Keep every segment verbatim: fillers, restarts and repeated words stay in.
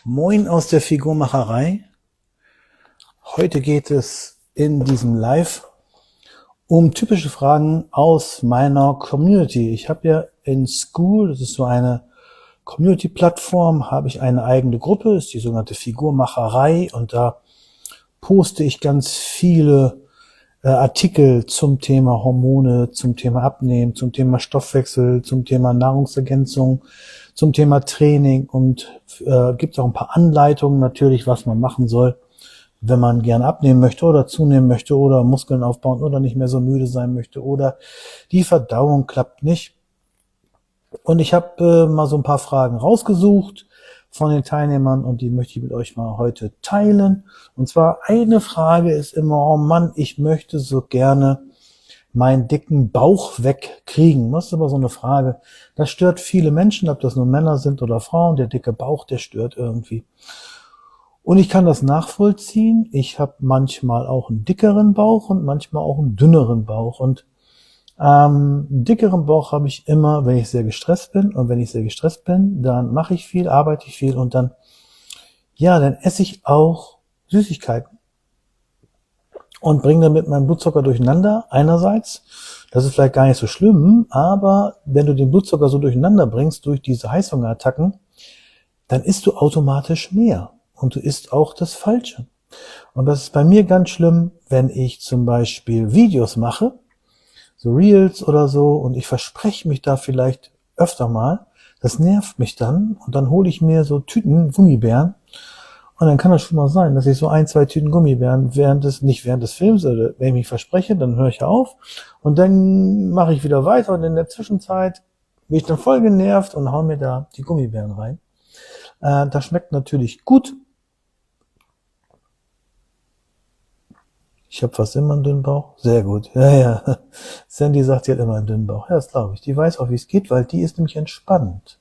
Moin aus der Figurmacherei. Heute geht es in diesem Live um typische Fragen aus meiner Community. Ich habe ja in School, das ist so eine Community-Plattform, habe ich eine eigene Gruppe, ist die sogenannte Figurmacherei, und da poste ich ganz viele äh, Artikel zum Thema Hormone, zum Thema Abnehmen, zum Thema Stoffwechsel, zum Thema Nahrungsergänzung, zum Thema Training, und äh, gibt auch ein paar Anleitungen natürlich, was man machen soll, wenn man gern abnehmen möchte oder zunehmen möchte oder Muskeln aufbauen oder nicht mehr so müde sein möchte oder die Verdauung klappt nicht. Und ich habe äh, mal so ein paar Fragen rausgesucht von den Teilnehmern und die möchte ich mit euch mal heute teilen. Und zwar eine Frage ist immer: Oh Mann, ich möchte so gerne meinen dicken Bauch wegkriegen. Das ist aber so eine Frage. Das stört viele Menschen, ob das nur Männer sind oder Frauen. Der dicke Bauch, der stört irgendwie. Und ich kann das nachvollziehen. Ich habe manchmal auch einen dickeren Bauch und manchmal auch einen dünneren Bauch. Und ähm, einen dickeren Bauch habe ich immer, wenn ich sehr gestresst bin. Und wenn ich sehr gestresst bin, dann mache ich viel, arbeite ich viel und dann, ja, dann esse ich auch Süßigkeiten und bringe damit meinen Blutzucker durcheinander einerseits. Das ist vielleicht gar nicht so schlimm, aber wenn du den Blutzucker so durcheinander bringst durch diese Heißhungerattacken, dann isst du automatisch mehr und du isst auch das Falsche. Und das ist bei mir ganz schlimm, wenn ich zum Beispiel Videos mache, so Reels oder so, und ich verspreche mich da vielleicht öfter mal. Das nervt mich dann und dann hole ich mir so Tüten Gummibären. Und dann kann das schon mal sein, dass ich so ein, zwei Tüten Gummibären während des, nicht während des Films, oder wenn ich mich verspreche, dann höre ich auf und dann mache ich wieder weiter und in der Zwischenzeit bin ich dann voll genervt und hau mir da die Gummibären rein. Äh, das schmeckt natürlich gut. Ich habe fast immer einen dünnen Bauch. Sehr gut. Ja, ja. Sandy sagt, sie hat immer einen dünnen Bauch. Ja, das glaube ich. Die weiß auch, wie es geht, weil die ist nämlich entspannt.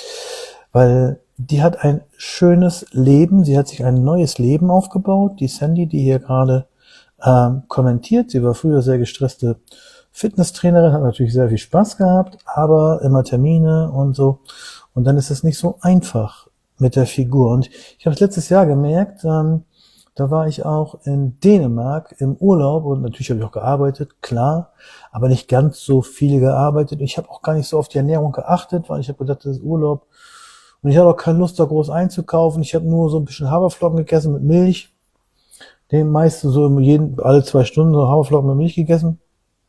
Weil die hat ein schönes Leben, sie hat sich ein neues Leben aufgebaut. Die Sandy, die hier gerade ähm, kommentiert, sie war früher sehr gestresste Fitnesstrainerin, hat natürlich sehr viel Spaß gehabt, aber immer Termine und so. Und dann ist es nicht so einfach mit der Figur. Und ich habe es letztes Jahr gemerkt, ähm, da war ich auch in Dänemark im Urlaub und natürlich habe ich auch gearbeitet, klar, aber nicht ganz so viel gearbeitet. Ich habe auch gar nicht so auf die Ernährung geachtet, weil ich habe gedacht, das ist Urlaub. Und ich hatte auch keine Lust, da groß einzukaufen. Ich habe nur so ein bisschen Haferflocken gegessen mit Milch. Den meisten so jeden, alle zwei Stunden so Haferflocken mit Milch gegessen.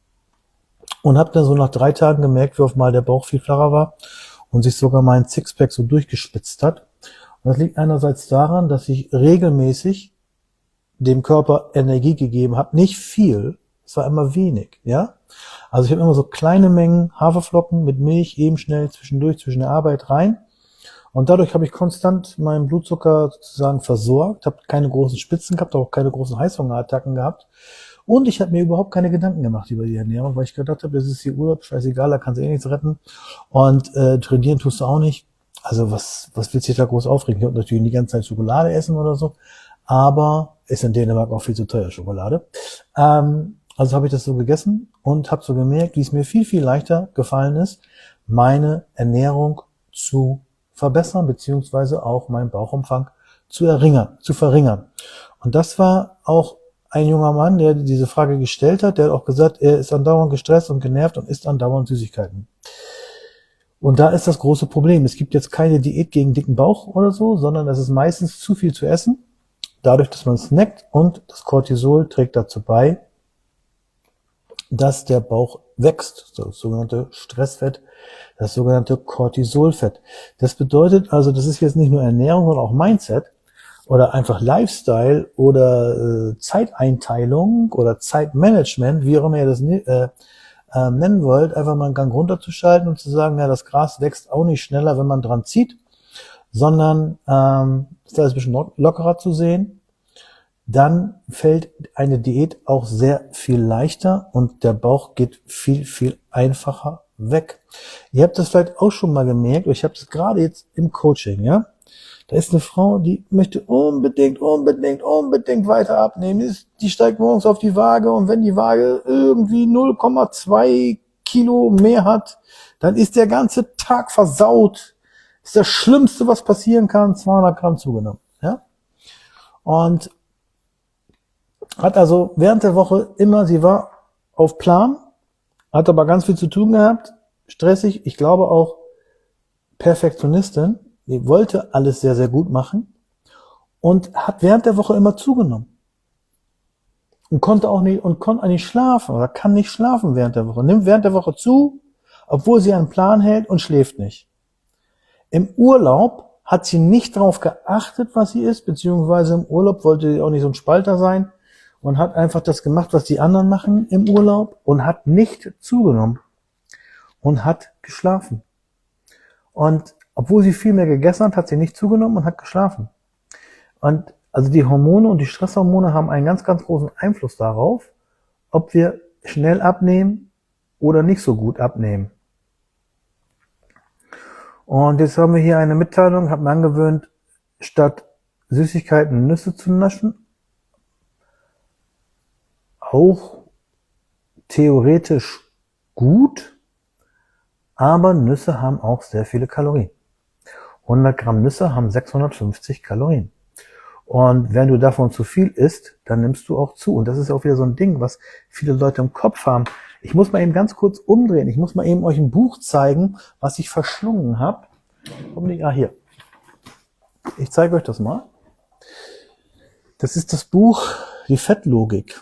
Und habe dann so nach drei Tagen gemerkt, wie auf mal der Bauch viel flacher war und sich sogar mein Sixpack so durchgespitzt hat. Und das liegt einerseits daran, dass ich regelmäßig dem Körper Energie gegeben habe. Nicht viel, es war immer wenig, ja. Also ich habe immer so kleine Mengen Haferflocken mit Milch eben schnell zwischendurch, zwischen der Arbeit rein. Und dadurch habe ich konstant meinen Blutzucker sozusagen versorgt, habe keine großen Spitzen gehabt, auch keine großen Heißhungerattacken gehabt. Und ich habe mir überhaupt keine Gedanken gemacht über die Ernährung, weil ich gedacht habe, das ist hier Urlaub, scheißegal, da kannst du eh nichts retten. Und äh, trainieren tust du auch nicht. Also was, was willst du dich da groß aufregen? Ich habe natürlich die ganze Zeit Schokolade essen oder so, aber ist in Dänemark auch viel zu teuer, Schokolade. Ähm, also habe ich das so gegessen und habe so gemerkt, wie es mir viel, viel leichter gefallen ist, meine Ernährung zu verbessern, beziehungsweise auch meinen Bauchumfang zu erringern, zu verringern. Und das war auch ein junger Mann, der diese Frage gestellt hat, der hat auch gesagt, er ist andauernd gestresst und genervt und isst andauernd Süßigkeiten. Und da ist das große Problem. Es gibt jetzt keine Diät gegen dicken Bauch oder so, sondern es ist meistens zu viel zu essen, dadurch, dass man snackt, und das Cortisol trägt dazu bei, dass der Bauch wächst, das sogenannte Stressfett, das sogenannte Cortisolfett. Das bedeutet also, das ist jetzt nicht nur Ernährung, sondern auch Mindset oder einfach Lifestyle oder äh, Zeiteinteilung oder Zeitmanagement, wie auch immer ihr das äh, äh, nennen wollt, einfach mal einen Gang runterzuschalten und zu sagen, ja, das Gras wächst auch nicht schneller, wenn man dran zieht, sondern ähm, ist alles ein bisschen lockerer zu sehen. Dann fällt eine Diät auch sehr viel leichter und der Bauch geht viel, viel einfacher weg. Ihr habt das vielleicht auch schon mal gemerkt, ich habe das gerade jetzt im Coaching, ja. Da ist eine Frau, die möchte unbedingt, unbedingt, unbedingt weiter abnehmen. Die steigt morgens auf die Waage und wenn die Waage irgendwie null Komma zwei Kilo mehr hat, dann ist der ganze Tag versaut. ist das Schlimmste, was passieren kann, zweihundert Gramm zugenommen. Ja? Und hat also während der Woche immer, sie war auf Plan, hat aber ganz viel zu tun gehabt, stressig, ich glaube auch Perfektionistin, die wollte alles sehr, sehr gut machen und hat während der Woche immer zugenommen. Und konnte auch nicht, und konnte auch nicht schlafen, oder kann nicht schlafen während der Woche. Nimmt während der Woche zu, obwohl sie einen Plan hält und schläft nicht. Im Urlaub hat sie nicht darauf geachtet, was sie isst, beziehungsweise im Urlaub wollte sie auch nicht so ein Spalter sein und hat einfach das gemacht, was die anderen machen im Urlaub und hat nicht zugenommen und hat geschlafen. Und obwohl sie viel mehr gegessen hat, hat sie nicht zugenommen und hat geschlafen. Und also die Hormone und die Stresshormone haben einen ganz, ganz großen Einfluss darauf, ob wir schnell abnehmen oder nicht so gut abnehmen. Und jetzt haben wir hier eine Mitteilung, habe mir angewöhnt, statt Süßigkeiten Nüsse zu naschen, auch theoretisch gut, aber Nüsse haben auch sehr viele Kalorien. hundert Gramm Nüsse haben sechshundertfünfzig Kalorien. Und wenn du davon zu viel isst, dann nimmst du auch zu. Und das ist auch wieder so ein Ding, was viele Leute im Kopf haben. Ich muss mal eben ganz kurz umdrehen. Ich muss mal eben euch ein Buch zeigen, was ich verschlungen habe. Ah, hier. Ich zeige euch das mal. Das ist das Buch Die Fettlogik.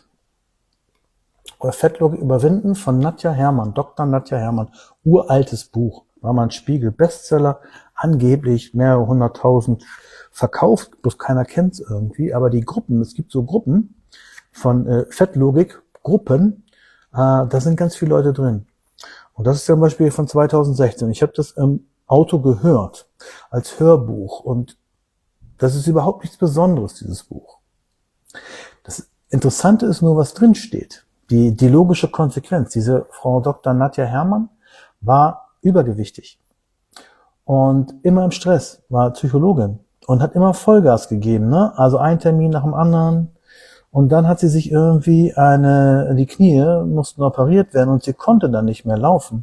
Oder Fettlogik überwinden von Nadja Hermann, Doktor Nadja Hermann. Uraltes Buch. War mal ein Spiegel-Bestseller. Angeblich mehrere hunderttausend verkauft, bloß keiner kennt es irgendwie, aber die Gruppen, es gibt so Gruppen von äh, Fettlogik, Gruppen, äh, da sind ganz viele Leute drin. Und das ist zum Beispiel von zweitausendsechzehn. Ich habe das im Auto gehört, als Hörbuch und das ist überhaupt nichts Besonderes, dieses Buch. Das Interessante ist nur, was drin steht. Die, die logische Konsequenz. Diese Frau Doktor Nadja Hermann war übergewichtig und immer im Stress, war Psychologin. Und hat immer Vollgas gegeben, ne? Also ein Termin nach dem anderen. Und dann hat sie sich irgendwie eine, die Knie mussten operiert werden und sie konnte dann nicht mehr laufen.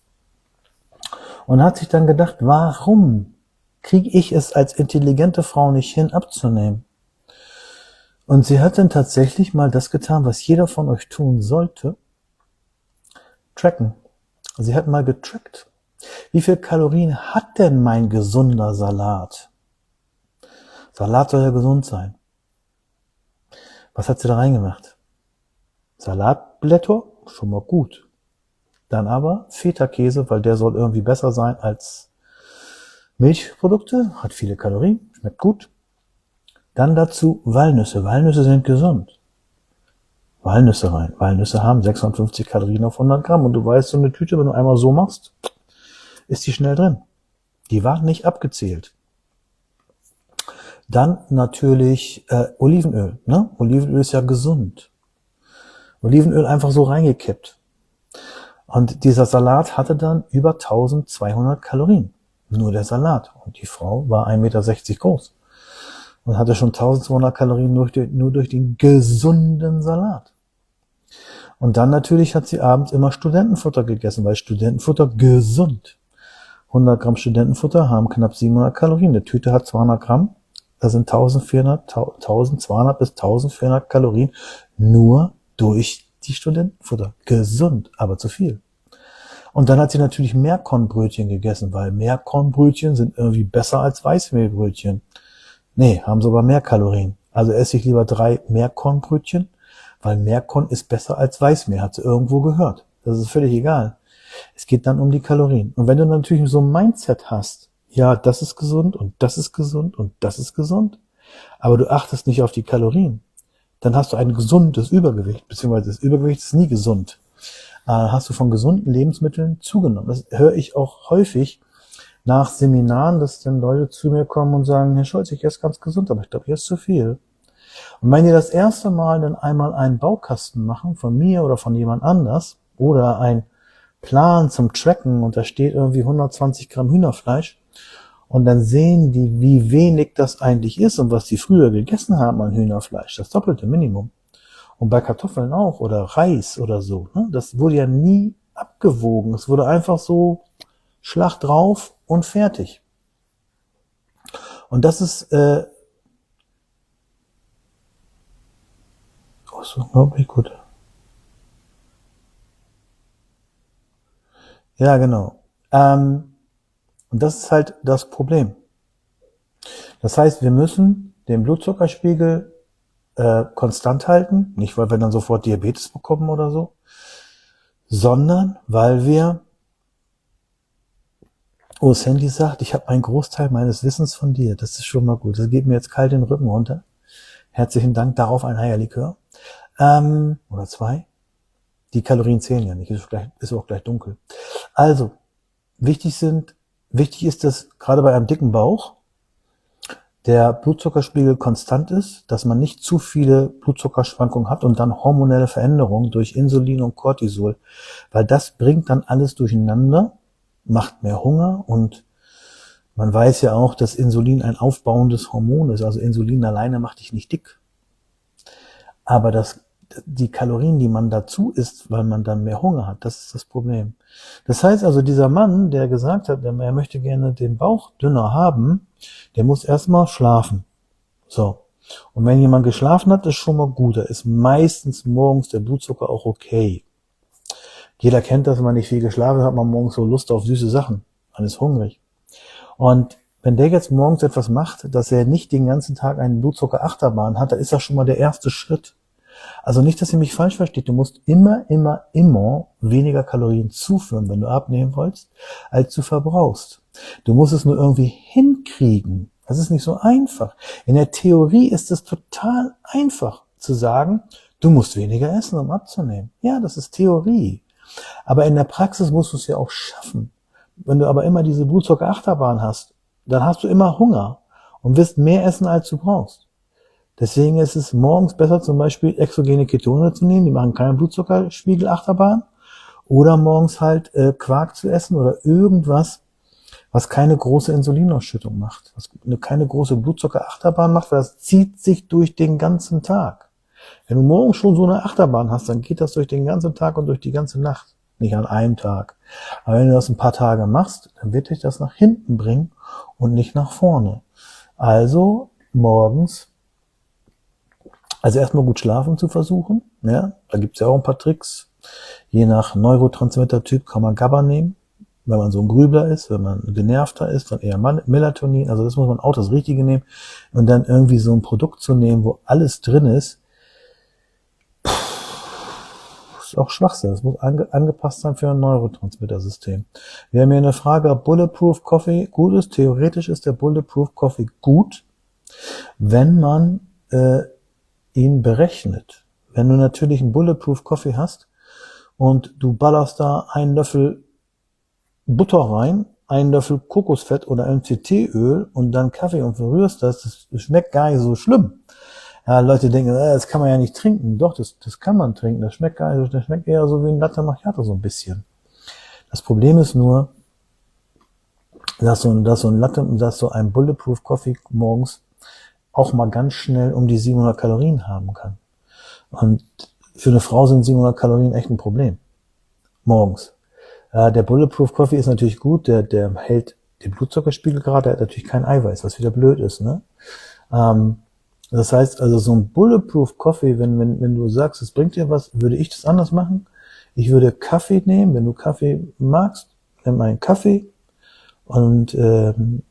Und hat sich dann gedacht, warum kriege ich es als intelligente Frau nicht hin, abzunehmen? Und sie hat dann tatsächlich mal das getan, was jeder von euch tun sollte. Tracken. Sie hat mal getrackt. Wie viel Kalorien hat denn mein gesunder Salat? Salat soll ja gesund sein. Was hat sie da reingemacht? Salatblätter, schon mal gut. Dann aber Feta-Käse, weil der soll irgendwie besser sein als Milchprodukte, hat viele Kalorien, schmeckt gut. Dann dazu Walnüsse. Walnüsse sind gesund. Walnüsse rein. Walnüsse haben sechshundertfünfzig Kalorien auf hundert Gramm. Und du weißt, so eine Tüte, wenn du einmal so machst, ist die schnell drin. Die war nicht abgezählt. Dann natürlich äh, Olivenöl. Ne? Olivenöl ist ja gesund. Olivenöl einfach so reingekippt. Und dieser Salat hatte dann über eintausendzweihundert Kalorien. Nur der Salat. Und die Frau war ein Meter sechzig groß. Und hatte schon eintausendzweihundert Kalorien nur durch, nur durch den gesunden Salat. Und dann natürlich hat sie abends immer Studentenfutter gegessen, weil Studentenfutter gesund. hundert Gramm Studentenfutter haben knapp siebenhundert Kalorien. Eine Tüte hat zweihundert Gramm. Da sind eintausendvierhundert, eintausendzweihundert bis eintausendvierhundert Kalorien nur durch die Studentenfutter. Gesund, aber zu viel. Und dann hat sie natürlich Meerkornbrötchen gegessen, weil Meerkornbrötchen sind irgendwie besser als Weißmehlbrötchen. Nee, haben sogar mehr Kalorien. Also esse ich lieber drei Meerkornbrötchen, weil Meerkorn ist besser als Weißmehl, hat sie irgendwo gehört. Das ist völlig egal. Es geht dann um die Kalorien. Und wenn du natürlich so ein Mindset hast, ja, das ist gesund und das ist gesund und das ist gesund, aber du achtest nicht auf die Kalorien, dann hast du ein gesundes Übergewicht, beziehungsweise das Übergewicht ist nie gesund. Äh, hast du von gesunden Lebensmitteln zugenommen. Das höre ich auch häufig nach Seminaren, dass dann Leute zu mir kommen und sagen, Herr Scholz, ich esse ganz gesund, aber ich glaube, ich esse zu viel. Und wenn die das erste Mal dann einmal einen Baukasten machen, von mir oder von jemand anders, oder ein Plan zum Tracken und da steht irgendwie hundertzwanzig Gramm Hühnerfleisch, und dann sehen die, wie wenig das eigentlich ist und was die früher gegessen haben an Hühnerfleisch, das doppelte Minimum. Und bei Kartoffeln auch oder Reis oder so, ne? Das wurde ja nie abgewogen. Es wurde einfach so Schlag drauf und fertig. Und das ist, äh, oh, ist unglaublich gut. Ja, genau. Ähm, und das ist halt das Problem. Das heißt, wir müssen den Blutzuckerspiegel äh, konstant halten, nicht weil wir dann sofort Diabetes bekommen oder so, sondern weil wir, oh, Sandy sagt, ich habe einen Großteil meines Wissens von dir. Das ist schon mal gut. Das geht mir jetzt kalt den Rücken runter. Herzlichen Dank, darauf ein Eierlikör. Ähm, oder zwei. Die Kalorien zählen ja nicht, ist, gleich, ist auch gleich dunkel. Also, wichtig sind, wichtig ist, dass gerade bei einem dicken Bauch der Blutzuckerspiegel konstant ist, dass man nicht zu viele Blutzuckerschwankungen hat und dann hormonelle Veränderungen durch Insulin und Cortisol, weil das bringt dann alles durcheinander, macht mehr Hunger und man weiß ja auch, dass Insulin ein aufbauendes Hormon ist, also Insulin alleine macht dich nicht dick. Aber das, die Kalorien, die man dazu isst, weil man dann mehr Hunger hat, das ist das Problem. Das heißt also, dieser Mann, der gesagt hat, er möchte gerne den Bauch dünner haben, der muss erstmal schlafen. So. Und wenn jemand geschlafen hat, ist schon mal gut. Da ist meistens morgens der Blutzucker auch okay. Jeder kennt das, wenn man nicht viel geschlafen hat, hat man morgens so Lust auf süße Sachen. Man ist hungrig. Und wenn der jetzt morgens etwas macht, dass er nicht den ganzen Tag einen Blutzucker-Achterbahn hat, dann ist das schon mal der erste Schritt. Also nicht, dass ihr mich falsch versteht, du musst immer, immer, immer weniger Kalorien zuführen, wenn du abnehmen willst, als du verbrauchst. Du musst es nur irgendwie hinkriegen. Das ist nicht so einfach. In der Theorie ist es total einfach zu sagen, du musst weniger essen, um abzunehmen. Ja, das ist Theorie. Aber in der Praxis musst du es ja auch schaffen. Wenn du aber immer diese Blutzucker-Achterbahn hast, dann hast du immer Hunger und wirst mehr essen, als du brauchst. Deswegen ist es morgens besser, zum Beispiel exogene Ketone zu nehmen, die machen keine Blutzuckerspiegel-Achterbahn, oder morgens halt äh, Quark zu essen oder irgendwas, was keine große Insulinausschüttung macht, was eine, keine große Blutzucker-Achterbahn macht, weil das zieht sich durch den ganzen Tag. Wenn du morgens schon so eine Achterbahn hast, dann geht das durch den ganzen Tag und durch die ganze Nacht, nicht an einem Tag. Aber wenn du das ein paar Tage machst, dann wird dich das nach hinten bringen und nicht nach vorne. Also morgens, also erstmal gut schlafen zu versuchen, ja, da gibt's ja auch ein paar Tricks. Je nach Neurotransmitter-Typ kann man GABA nehmen. Wenn man so ein Grübler ist, wenn man genervter ist, dann eher Melatonin. Also das muss man auch das Richtige nehmen. Und dann irgendwie so ein Produkt zu nehmen, wo alles drin ist, ist auch Schwachsinn. Das muss ange angepasst sein für ein Neurotransmittersystem. Wir haben hier eine Frage, ob Bulletproof Coffee gut ist. Theoretisch ist der Bulletproof Coffee gut, wenn man äh, ihn berechnet. Wenn du natürlich einen Bulletproof Coffee hast und du ballerst da einen Löffel Butter rein, einen Löffel Kokosfett oder M C T-Öl und dann Kaffee und verrührst das, das schmeckt gar nicht so schlimm. Ja, Leute denken, äh, das kann man ja nicht trinken. Doch, das, das kann man trinken. Das schmeckt gar nicht, das schmeckt eher so wie ein Latte Macchiato so ein bisschen. Das Problem ist nur, dass so, dass so ein Latte, dass so ein Bulletproof Coffee morgens auch mal ganz schnell um die siebenhundert Kalorien haben kann. Und für eine Frau sind siebenhundert Kalorien echt ein Problem. Morgens. Äh, der Bulletproof Coffee ist natürlich gut, der, der hält den Blutzuckerspiegel gerade, der hat natürlich kein Eiweiß, was wieder blöd ist, ne? Ähm, das heißt also, so ein Bulletproof Coffee, wenn, wenn, wenn du sagst, es bringt dir was, würde ich das anders machen. Ich würde Kaffee nehmen, wenn du Kaffee magst, nimm einen Kaffee und ähm,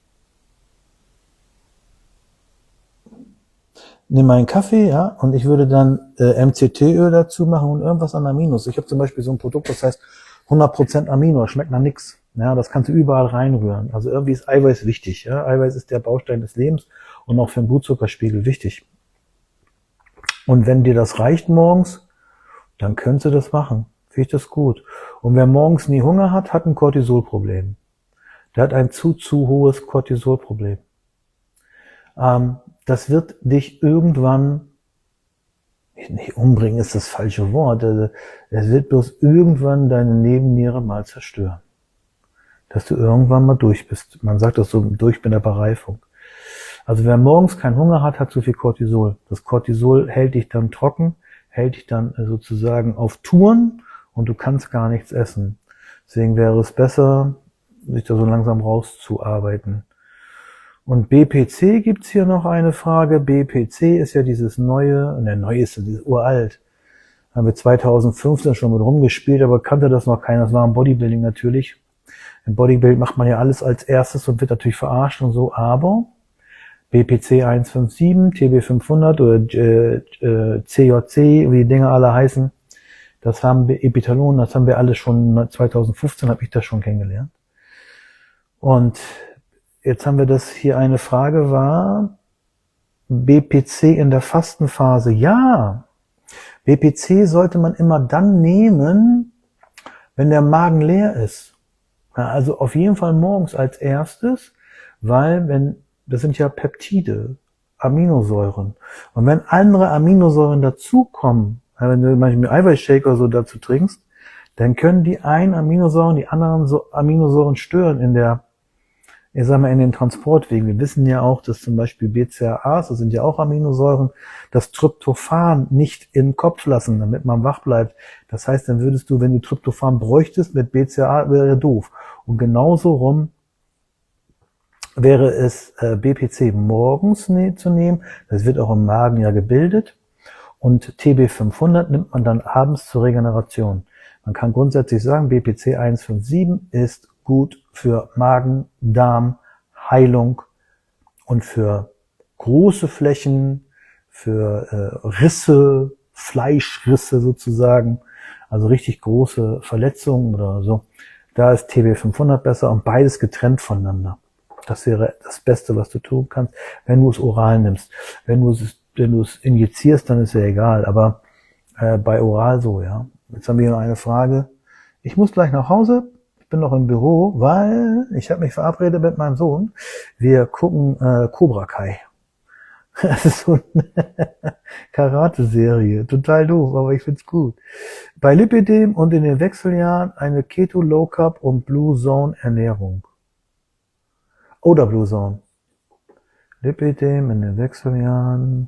nimm einen Kaffee, ja, und ich würde dann äh, M C T-Öl dazu machen und irgendwas an Aminos. Ich habe zum Beispiel so ein Produkt, das heißt hundert Prozent Amino, schmeckt nach nix. Ja, das kannst du überall reinrühren. Also irgendwie ist Eiweiß wichtig. Ja? Eiweiß ist der Baustein des Lebens und auch für den Blutzuckerspiegel wichtig. Und wenn dir das reicht morgens, dann könntest du das machen. Finde ich das gut. Und wer morgens nie Hunger hat, hat ein Cortisolproblem. Der hat ein zu, zu hohes Cortisolproblem. Ähm, das wird dich irgendwann, nicht umbringen ist das falsche Wort, es wird bloß irgendwann deine Nebenniere mal zerstören. Dass du irgendwann mal durch bist. Man sagt das so, durch mit der Bereifung. Also wer morgens keinen Hunger hat, hat zu viel Cortisol. Das Cortisol hält dich dann trocken, hält dich dann sozusagen auf Touren und du kannst gar nichts essen. Deswegen wäre es besser, sich da so langsam rauszuarbeiten. Und B P C gibt's hier noch eine Frage. B P C ist ja dieses neue, ne, neu ist dieses uralt. Haben wir zweitausendfünfzehn schon mit rumgespielt, aber kannte das noch keiner. Das war im Bodybuilding natürlich. Im Bodybuilding macht man ja alles als erstes und wird natürlich verarscht und so, aber B P C eins fünf sieben, T B fünfhundert oder äh, äh, C J C, wie die Dinger alle heißen, das haben wir, Epitalon, das haben wir alle schon, zweitausendfünfzehn habe ich das schon kennengelernt. Und jetzt haben wir das hier, eine Frage war, B P C in der Fastenphase. Ja, B P C sollte man immer dann nehmen, wenn der Magen leer ist. Ja, also auf jeden Fall morgens als erstes, weil wenn, das sind ja Peptide, Aminosäuren. Und wenn andere Aminosäuren dazukommen, wenn du manchmal Eiweißshake oder so dazu trinkst, dann können die einen Aminosäuren die anderen so Aminosäuren stören in der, ich sag mal, in den Transportwegen. Wir wissen ja auch, dass zum Beispiel B C A As, das sind ja auch Aminosäuren, das Tryptophan nicht in den Kopf lassen, damit man wach bleibt. Das heißt, dann würdest du, wenn du Tryptophan bräuchtest, mit B C A A wäre doof. Und genauso rum wäre es äh, B P C morgens ne, zu nehmen. Das wird auch im Magen ja gebildet. Und T B fünfhundert nimmt man dann abends zur Regeneration. Man kann grundsätzlich sagen, B P C eins fünf sieben ist gut für Magen, Darm, Heilung und für große Flächen, für äh, Risse, Fleischrisse sozusagen, also richtig große Verletzungen oder so. Da ist T B fünfhundert besser und beides getrennt voneinander. Das wäre das Beste, was du tun kannst, wenn du es oral nimmst. Wenn du es, wenn du es injizierst, dann ist ja egal, aber äh, bei oral so, ja. Jetzt haben wir hier noch eine Frage. Ich muss gleich nach Hause. Ich bin noch im Büro, weil ich habe mich verabredet mit meinem Sohn. Wir gucken äh, Cobra Kai. Das ist so eine Karate-Serie. Total doof, aber ich find's gut. Bei Lipidem und in den Wechseljahren eine Keto, Low Carb und Blue Zone Ernährung. Oder Blue Zone. Lipidem in den Wechseljahren.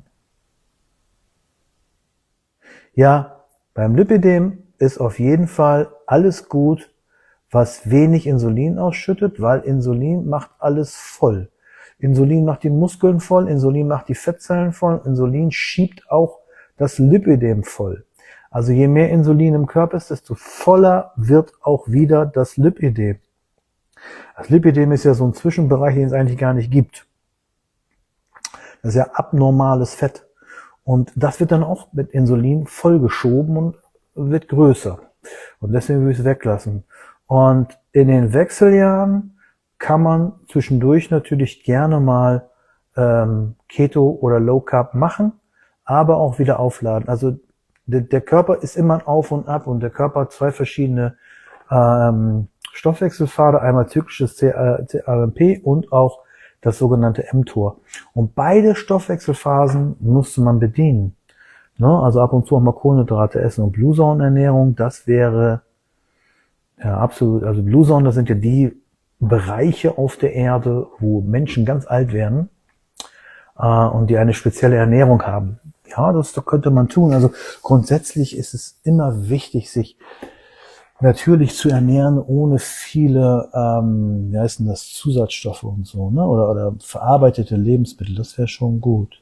Ja, beim Lipidem ist auf jeden Fall alles gut, was wenig Insulin ausschüttet, weil Insulin macht alles voll. Insulin macht die Muskeln voll, Insulin macht die Fettzellen voll, Insulin schiebt auch das Lipidem voll. Also je mehr Insulin im Körper ist, desto voller wird auch wieder das Lipidem. Das Lipidem ist ja so ein Zwischenbereich, den es eigentlich gar nicht gibt. Das ist ja abnormales Fett. Und das wird dann auch mit Insulin vollgeschoben und wird größer. Und deswegen will ich es weglassen. Und in den Wechseljahren kann man zwischendurch natürlich gerne mal ähm, Keto oder Low Carb machen, aber auch wieder aufladen. Also der, der Körper ist immer ein Auf und Ab und der Körper hat zwei verschiedene ähm, Stoffwechselpfade, einmal zyklisches C R M P und auch das sogenannte mTOR. Und beide Stoffwechselphasen musste man bedienen. Ne? Also ab und zu auch mal Kohlenhydrate essen und Blue Zone Ernährung, das wäre ja absolut, also Blue Zone, das sind ja die Bereiche auf der Erde, wo Menschen ganz alt werden äh, und die eine spezielle Ernährung haben. Ja, das, das könnte man tun. Also grundsätzlich ist es immer wichtig, sich natürlich zu ernähren, ohne viele, ähm, wie heißen das, Zusatzstoffe und so, ne? Oder, oder verarbeitete Lebensmittel, das wäre schon gut.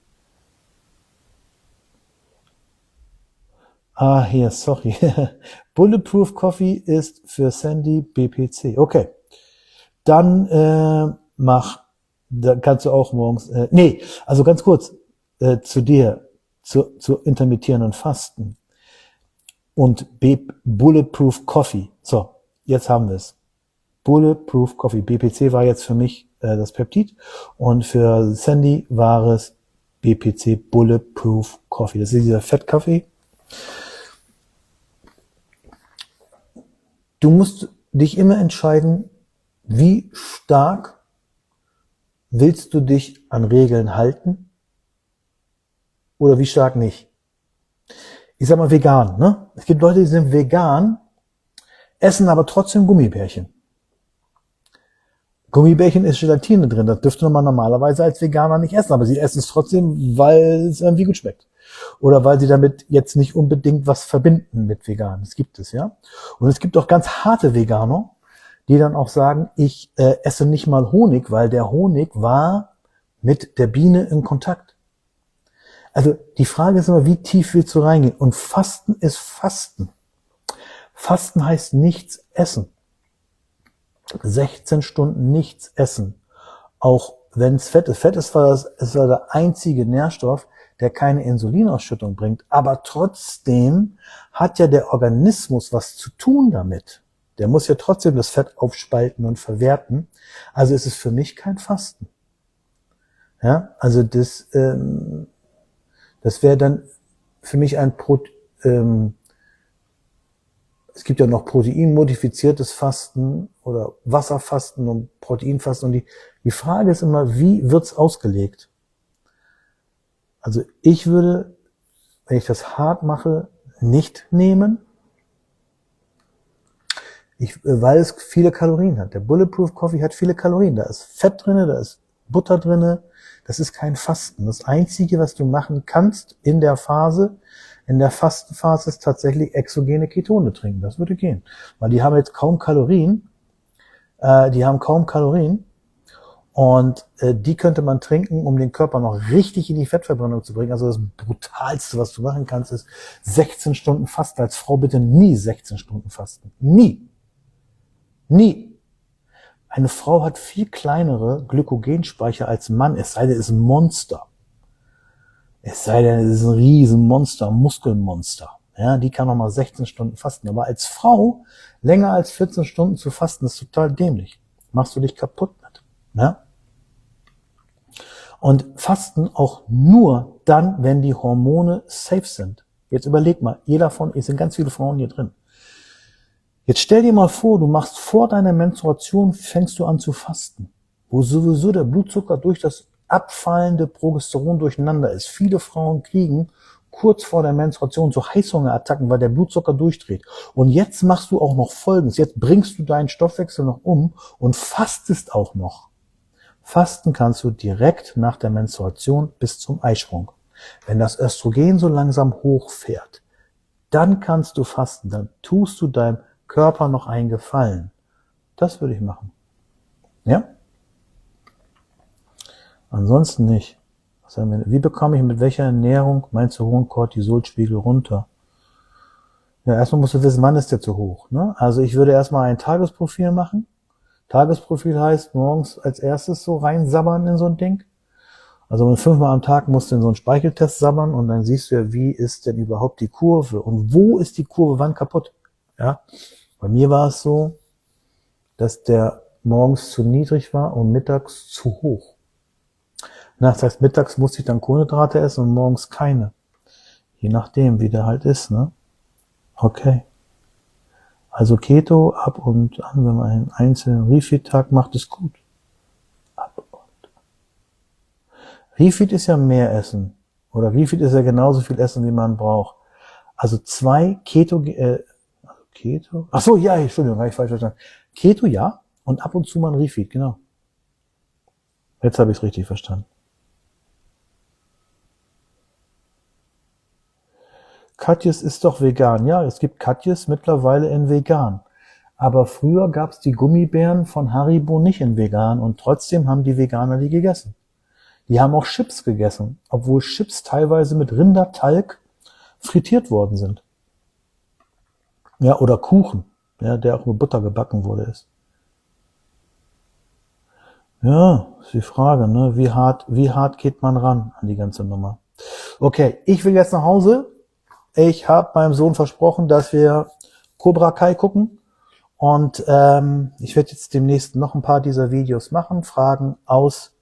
Ah, hier, sorry. Bulletproof Coffee ist für Sandy B P C. Okay. Dann äh, mach, dann kannst du auch morgens, äh, nee, also ganz kurz äh, zu dir, zu, zu intermittierenden Fasten und B Bulletproof Coffee. So, jetzt haben wir es. Bulletproof Coffee. B P C war jetzt für mich äh, das Peptid und für Sandy war es B P C Bulletproof Coffee. Das ist dieser Fettkaffee. Du musst dich immer entscheiden, wie stark willst du dich an Regeln halten oder wie stark nicht. Ich sag mal vegan, ne? Es gibt Leute, die sind vegan, essen aber trotzdem Gummibärchen. Gummibärchen ist Gelatine drin, das dürfte man normalerweise als Veganer nicht essen, aber sie essen es trotzdem, weil es irgendwie gut schmeckt. Oder weil sie damit jetzt nicht unbedingt was verbinden mit vegan. Das gibt es, ja. Und es gibt auch ganz harte Veganer, die dann auch sagen, ich äh, esse nicht mal Honig, weil der Honig war mit der Biene in Kontakt. Also die Frage ist immer, wie tief willst du reingehen? Und Fasten ist Fasten. Fasten heißt nichts essen. sechzehn Stunden nichts essen. Auch wenn es Fett ist. Fett ist zwar, das, ist zwar der einzige Nährstoff, der keine Insulinausschüttung bringt, aber trotzdem hat ja der Organismus was zu tun damit. Der muss ja trotzdem das Fett aufspalten und verwerten. Also ist es für mich kein Fasten. Ja, also das, ähm, das wäre dann für mich ein Pro, ähm, es gibt ja noch proteinmodifiziertes Fasten oder Wasserfasten und Proteinfasten. Und die, die Frage ist immer, wie wird's ausgelegt? Also ich würde, wenn ich das hart mache, nicht nehmen, ich, weil es viele Kalorien hat. Der Bulletproof Coffee hat viele Kalorien. Da ist Fett drinne, da ist Butter drinne. Das ist kein Fasten. Das Einzige, was du machen kannst in der Phase, in der Fastenphase, ist tatsächlich exogene Ketone trinken. Das würde gehen. Weil die haben jetzt kaum Kalorien. Äh, die haben kaum Kalorien. Und äh, die könnte man trinken, um den Körper noch richtig in die Fettverbrennung zu bringen. Also das Brutalste, was du machen kannst, ist sechzehn Stunden Fasten. Als Frau bitte nie sechzehn Stunden Fasten. Nie. Nie. Eine Frau hat viel kleinere Glykogenspeicher als Mann, es sei denn, es ist ein Monster. Es sei denn, es ist ein Riesenmonster, ein Muskelmonster. Ja, die kann noch mal sechzehn Stunden fasten. Aber als Frau länger als vierzehn Stunden zu fasten, ist total dämlich. Machst du dich kaputt mit. Ja? Und Fasten auch nur dann, wenn die Hormone safe sind. Jetzt überleg mal, jeder von, es sind ganz viele Frauen hier drin. Jetzt stell dir mal vor, du machst vor deiner Menstruation, fängst du an zu fasten, wo sowieso der Blutzucker durch das abfallende Progesteron durcheinander ist. Viele Frauen kriegen kurz vor der Menstruation so Heißhungerattacken, weil der Blutzucker durchdreht. Und jetzt machst du auch noch Folgendes. Jetzt bringst du deinen Stoffwechsel noch um und fastest auch noch. Fasten kannst du direkt nach der Menstruation bis zum Eisprung. Wenn das Östrogen so langsam hochfährt, dann kannst du fasten. Dann tust du deinem Körper noch einen Gefallen. Das würde ich machen. Ja? Ansonsten nicht. Was haben wir? Wie bekomme ich mit welcher Ernährung meinen zu hohen Cortisolspiegel runter? Ja, erstmal musst du wissen, wann ist der zu hoch. Ne? Also ich würde erstmal ein Tagesprofil machen. Tagesprofil heißt, morgens als erstes so reinsabbern in so ein Ding. Also fünfmal am Tag musst du in so einen Speicheltest sabbern und dann siehst du ja, wie ist denn überhaupt die Kurve und wo ist die Kurve wann kaputt. Ja? Bei mir war es so, dass der morgens zu niedrig war und mittags zu hoch. Das heißt, mittags musste ich dann Kohlenhydrate essen und morgens keine. Je nachdem, wie der halt ist, ne? Okay. Also Keto ab und an, wenn man einen einzelnen Refeed-Tag macht, ist gut. Ab und an. Refeed ist ja mehr Essen. Oder Refeed ist ja genauso viel Essen, wie man braucht. Also zwei Keto, äh, Keto? Ach so, ja, Entschuldigung, habe ich falsch verstanden. Keto, ja. Und ab und zu mal ein Refeed, genau. Jetzt habe ich es richtig verstanden. Katjes ist doch vegan. Ja, es gibt Katjes mittlerweile in vegan. Aber früher gab es die Gummibären von Haribo nicht in vegan und trotzdem haben die Veganer die gegessen. Die haben auch Chips gegessen, obwohl Chips teilweise mit Rindertalg frittiert worden sind. Ja, oder Kuchen, ja, der auch mit Butter gebacken wurde ist. Ja, ist die Frage, ne? Wie hart, wie hart geht man ran an die ganze Nummer? Okay, ich will jetzt nach Hause. Ich habe meinem Sohn versprochen, dass wir Cobra Kai gucken. Und ähm, ich werde jetzt demnächst noch ein paar dieser Videos machen, Fragen aus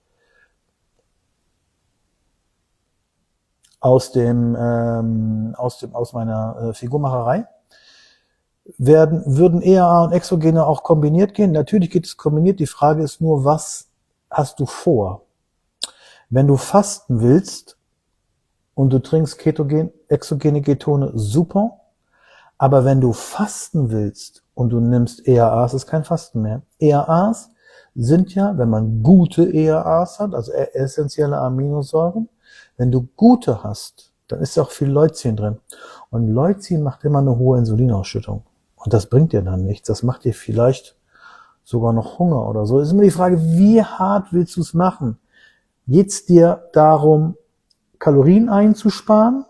aus dem ähm, aus dem aus meiner äh, Figurmacherei. Werden würden E A A und Exogene auch kombiniert gehen? Natürlich geht es kombiniert. Die Frage ist nur, was hast du vor? Wenn du fasten willst und du trinkst Ketogen, exogene Ketone, super. Aber wenn du fasten willst und du nimmst E A As, ist kein Fasten mehr. E A As sind ja, wenn man gute E A As hat, also essentielle Aminosäuren, wenn du gute hast, dann ist ja auch viel Leucin drin. Und Leucin macht immer eine hohe Insulinausschüttung. Und das bringt dir dann nichts. Das macht dir vielleicht sogar noch Hunger oder so. Es ist immer die Frage, wie hart willst du es machen? Geht's dir darum, Kalorien einzusparen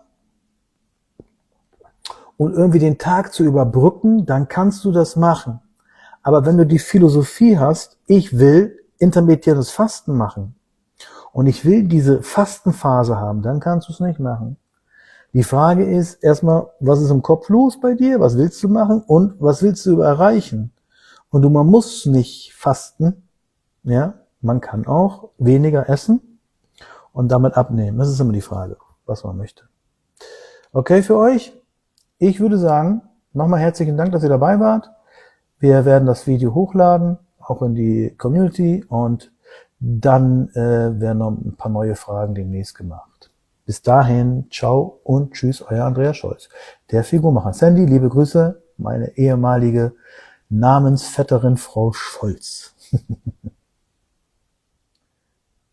und irgendwie den Tag zu überbrücken, dann kannst du das machen. Aber wenn du die Philosophie hast, ich will intermittierendes Fasten machen und ich will diese Fastenphase haben, dann kannst du es nicht machen. Die Frage ist erstmal, was ist im Kopf los bei dir? Was willst du machen? Und was willst du erreichen? Und du, man muss nicht fasten. Ja, man kann auch weniger essen und damit abnehmen. Das ist immer die Frage, was man möchte. Okay für euch? Ich würde sagen, nochmal herzlichen Dank, dass ihr dabei wart. Wir werden das Video hochladen, auch in die Community, und dann äh, werden noch ein paar neue Fragen demnächst gemacht. Bis dahin, ciao und tschüss, euer Andreas Scholz, der Figurmacher. Sandy, liebe Grüße, meine ehemalige Namensvetterin Frau Scholz.